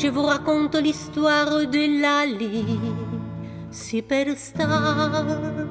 Je vous raconte l'histoire de Lali, superstar.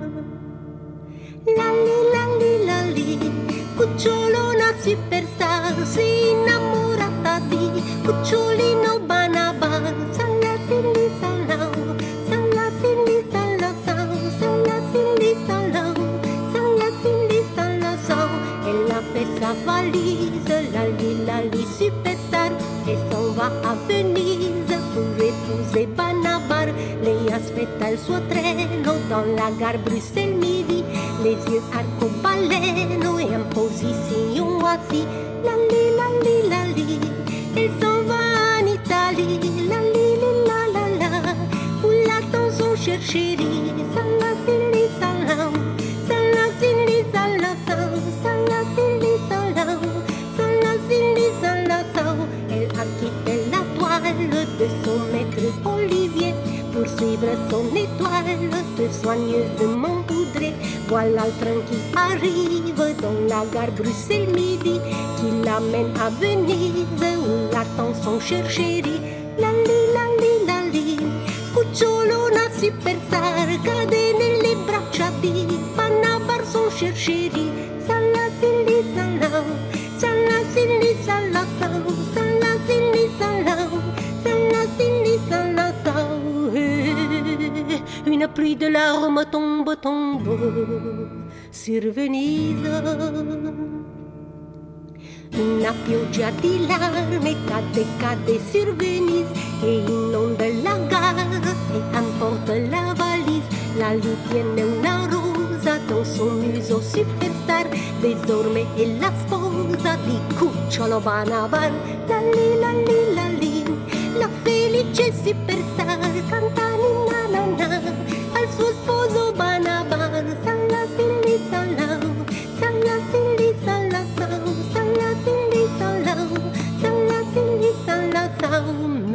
Lali, Lali, Lali, cucciolona superstar, si innamorata di cucciolino Banabar. Salla, silli, salao, salla, silli, salasao, salla, silli, salao, salla, silli, salasao. Elle a fait sa valise, Lali, Lali, superstar, et s'en va à Venise pour épouser Banabar. Lei aspetta il suo treno dans la gare Bruxelles Midi, les yeux arcobaleno et en position assis. Lali, Lali, Lali, elle s'en va en Italie. Lali, la, la, la, où l'attend son cher chéri. Salla, silli, salam, salla, silli, salasao, salla, silli, salam, salla, silli, salasao. Elle a quitté la toile de son maître Olivier pour suivre son étoile de soigneusement poudrée. Voilà le train qui arrive dans la gare Bruxelles Midi, qui l'amène à Venise où l'attend son cher chéri. Lali, Lali, Lali, cucciolona superstar, cade nelle braccia di Banabar son cher chéri. Salla, silli, salao, salla, silli, salasao, salla, silli, salao, salla, silli, salasao. Une pluie de larmes tombe, tombe sur Venise. Una pioggia di larme cade, cade sur Venise e inonda la gare e emporte la valise. Lali tiene una rosa dans son muso superstar, désormais è la sposa di cucciolo Banabar. Lali, Lali, Lali, la felice superstar canta ninna nanna al suo sposo Banabar. Salla, silli, salao, salla, silli, salasao, salla, silli, salao, salla, silli, salasao.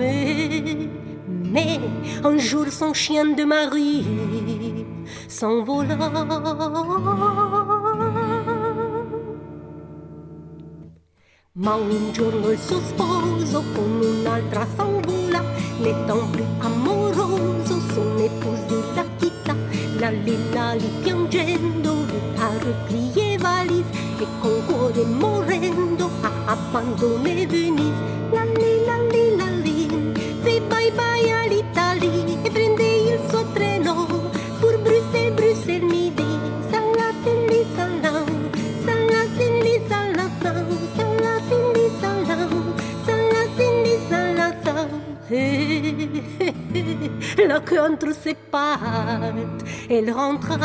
Mais un jour son chien de mari s'envola. Ma un giorno il suo sposo con un'altra s'invola, n'étant plus amoroso son épouse la quitta. Lali, Lali piangendo a replier valise e con cuore morendo ha abbandoné Venise. Lali, Lali, Lali, fait bye bye all'Italie e prende il suo treno pour Bruxelles, Bruxelles Midi. Salla, silli, salao, salla, silli, salasao, salla, silli, salao, salla, silli, salasao. Le cœur entre ses pattes, elle rentra.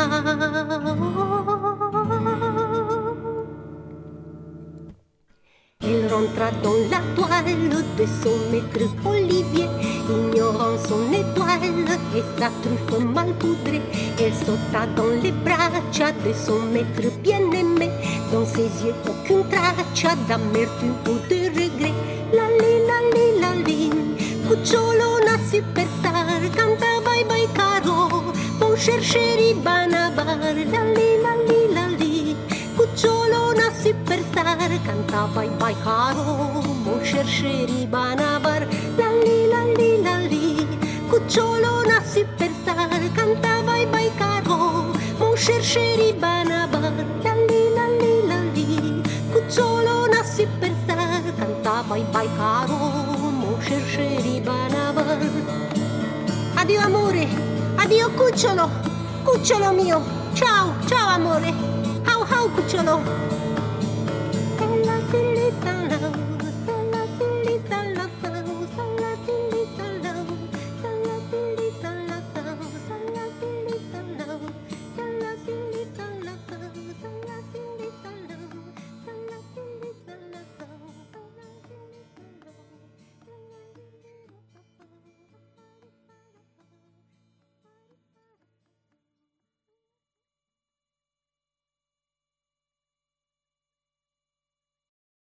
Elle rentra dans la toile de son maître Olivier, ignorant son étoile et sa truffe mal poudrée. Elle sauta dans les braccia de son maître bien-aimé, dans ses yeux aucune traccia d'amertume ou de regret. Lali, Lali, Lali, cucciolona superstar, canta bye bye caro, mon cher chéri Banabar. Lali, Lali, Lali, cucciolona superstar, canta bye bye caro, mon cher chéri Banabar. Lali, Lali, Lali, cucciolona superstar, canta bye bye caro, mon cher chéri Banabar. Lali, Lali, Lali, cucciolona superstar, canta bye bye caro, mon cher chéri Banabar. Addio amore, addio cucciolo, cucciolo mio, ciao, ciao amore. How cucciolo? Salla, silli,